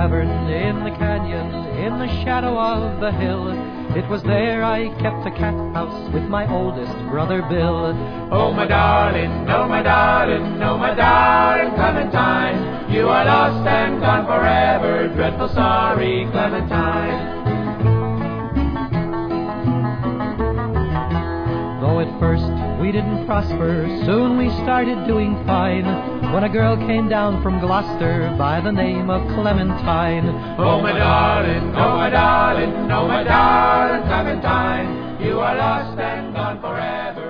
tavern in the canyon, in the shadow of the hill. It was there I kept a cat house with my oldest brother Bill. Oh my darling, oh my darling, oh my darling Clementine, you are lost and gone forever, dreadful sorry Clementine. Though at first we didn't prosper, soon we started doing fine, when a girl came down from Gloucester by the name of Clementine. Oh my darling, oh my darling, oh my darling Clementine, you are lost and gone forever.